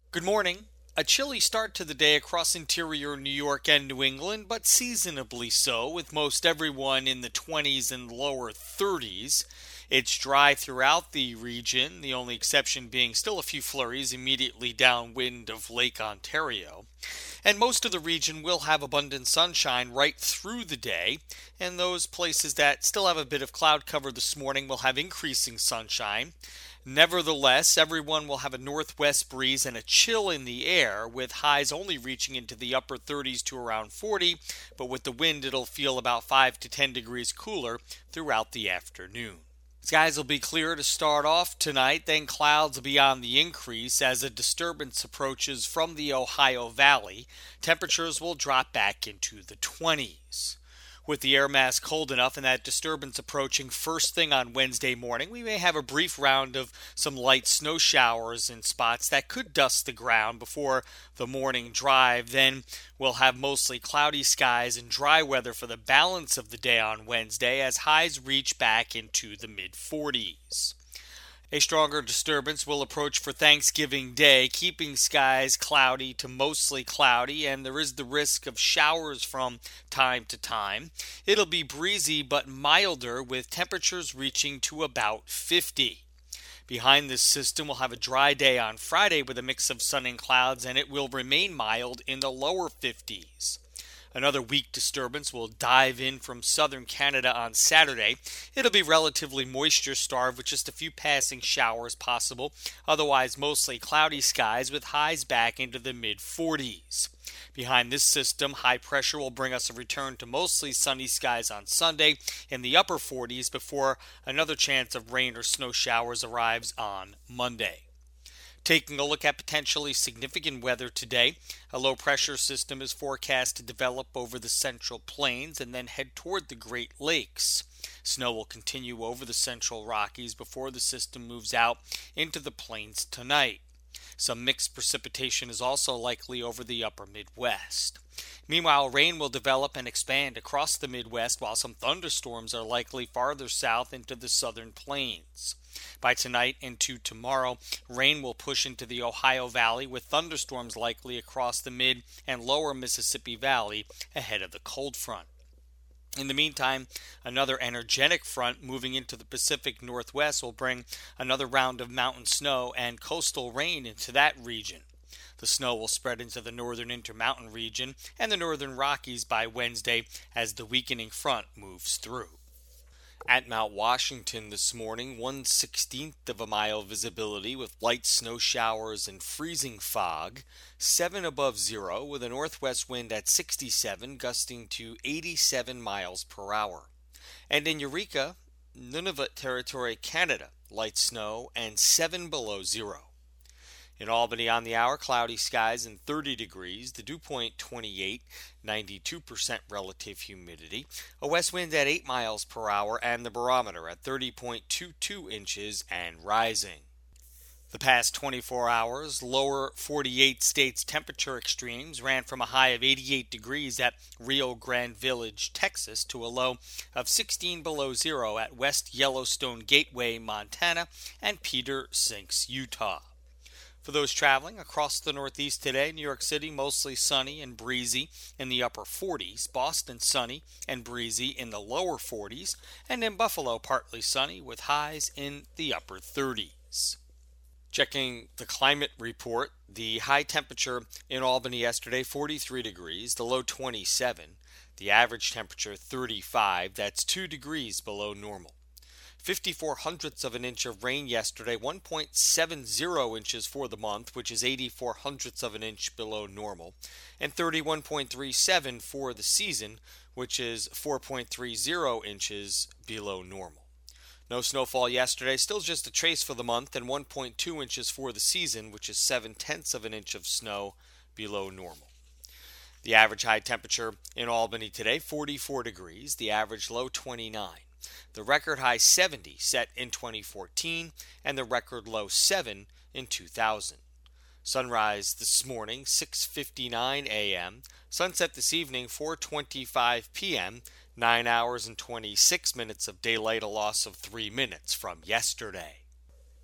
Good morning. A chilly start to the day across interior New York and New England, but seasonably so, with most everyone in the 20s and lower 30s. It's dry throughout the region, the only exception being still a few flurries immediately downwind of Lake Ontario. And most of the region will have abundant sunshine right through the day, and those places that still have a bit of cloud cover this morning will have increasing sunshine. Nevertheless, everyone will have a northwest breeze and a chill in the air, with highs only reaching into the upper 30s to around 40, but with the wind it'll feel about 5 to 10 degrees cooler throughout the afternoon. Skies will be clear to start off tonight, then clouds will be on the increase as a disturbance approaches from the Ohio Valley. Temperatures will drop back into the 20s. With the air mass cold enough and that disturbance approaching first thing on Wednesday morning, we may have a brief round of some light snow showers in spots that could dust the ground before the morning drive. Then we'll have mostly cloudy skies and dry weather for the balance of the day on Wednesday as highs reach back into the mid 40s. A stronger disturbance will approach for Thanksgiving Day, keeping skies cloudy to mostly cloudy, and there is the risk of showers from time to time. It'll be breezy but milder, with temperatures reaching to about 50. Behind this system, we'll have a dry day on Friday with a mix of sun and clouds, and it will remain mild in the lower 50s. Another weak disturbance will dive in from southern Canada on Saturday. It'll be relatively moisture-starved with just a few passing showers possible, otherwise mostly cloudy skies with highs back into the mid-40s. Behind this system, high pressure will bring us a return to mostly sunny skies on Sunday in the upper 40s before another chance of rain or snow showers arrives on Monday. Taking a look at potentially significant weather today, a low pressure system is forecast to develop over the central plains and then head toward the Great Lakes. Snow will continue over the central Rockies before the system moves out into the plains tonight. Some mixed precipitation is also likely over the upper Midwest. Meanwhile, rain will develop and expand across the Midwest, while some thunderstorms are likely farther south into the southern plains. By tonight into tomorrow, rain will push into the Ohio Valley, with thunderstorms likely across the mid and lower Mississippi Valley ahead of the cold front. In the meantime, another energetic front moving into the Pacific Northwest will bring another round of mountain snow and coastal rain into that region. The snow will spread into the northern Intermountain region and the northern Rockies by Wednesday as the weakening front moves through. At Mount Washington this morning, 1/16th of a mile visibility with light snow showers and freezing fog, 7 above zero with a northwest wind at 67, gusting to 87 miles per hour. And in Eureka, Nunavut Territory, Canada, light snow and 7 below zero. In Albany on the hour, cloudy skies and 30 degrees, the dew point 28, 92% relative humidity, a west wind at 8 miles per hour, and the barometer at 30.22 inches and rising. The past 24 hours, lower 48 states temperature extremes ran from a high of 88 degrees at Rio Grande Village, Texas, to a low of 16 below zero at West Yellowstone Gateway, Montana, and Peter Sinks, Utah. For those traveling across the Northeast today, New York City mostly sunny and breezy in the upper 40s, Boston sunny and breezy in the lower 40s, and in Buffalo partly sunny with highs in the upper 30s. Checking the climate report, the high temperature in Albany yesterday 43 degrees, the low 27, the average temperature 35, that's 2 degrees below normal. 54 hundredths of an inch of rain yesterday, 1.70 inches for the month, which is 84 hundredths of an inch below normal, and 31.37 for the season, which is 4.30 inches below normal. No snowfall yesterday, still just a trace for the month, and 1.2 inches for the season, which is 7/10 of an inch of snow below normal. The average high temperature in Albany today, 44 degrees, the average low 29. The record high 70 set in 2014 and the record low 7 in 2000. Sunrise this morning 6:59 a.m. Sunset this evening 4:25 p.m. 9 hours and 26 minutes of daylight, a loss of 3 minutes from yesterday.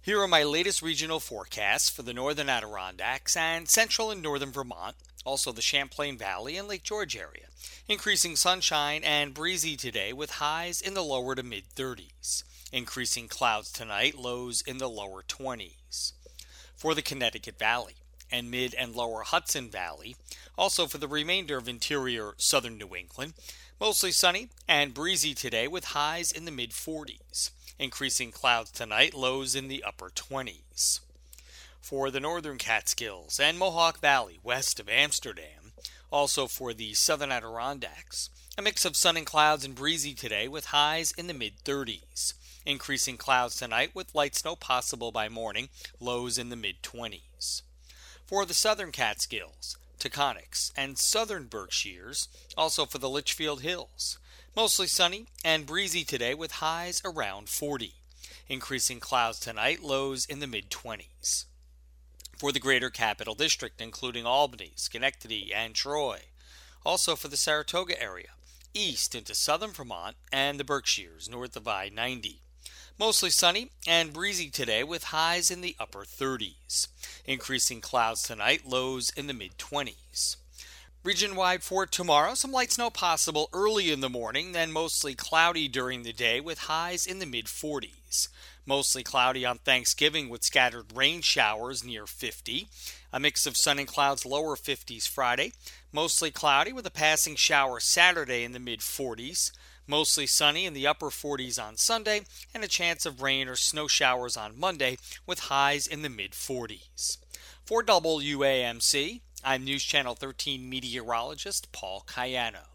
Here are my latest regional forecasts for the northern Adirondacks and central and northern Vermont, also the Champlain Valley and Lake George area. Increasing sunshine and breezy today with highs in the lower to mid 30s. Increasing clouds tonight, lows in the lower 20s. For the Connecticut Valley and mid and lower Hudson Valley, also for the remainder of interior southern New England, mostly sunny and breezy today with highs in the mid 40s. Increasing clouds tonight, lows in the upper 20s. For the northern Catskills and Mohawk Valley west of Amsterdam, also for the southern Adirondacks, a mix of sun and clouds and breezy today with highs in the mid 30s. Increasing clouds tonight with light snow possible by morning, lows in the mid 20s. For the southern Catskills, Taconics, and southern Berkshires, also for the Litchfield Hills, mostly sunny and breezy today with highs around 40. Increasing clouds tonight, lows in the mid-20s. For the greater Capital District, including Albany, Schenectady, and Troy. Also for the Saratoga area, east into southern Vermont and the Berkshires, north of I-90. Mostly sunny and breezy today with highs in the upper 30s. Increasing clouds tonight, lows in the mid-20s. Region-wide for tomorrow, some light snow possible early in the morning, then mostly cloudy during the day with highs in the mid-40s. Mostly cloudy on Thanksgiving with scattered rain showers near 50. A mix of sun and clouds lower 50s Friday. Mostly cloudy with a passing shower Saturday in the mid-40s. Mostly sunny in the upper 40s on Sunday, and a chance of rain or snow showers on Monday with highs in the mid-40s. For WAMC, I'm News Channel 13 meteorologist Paul Cayano.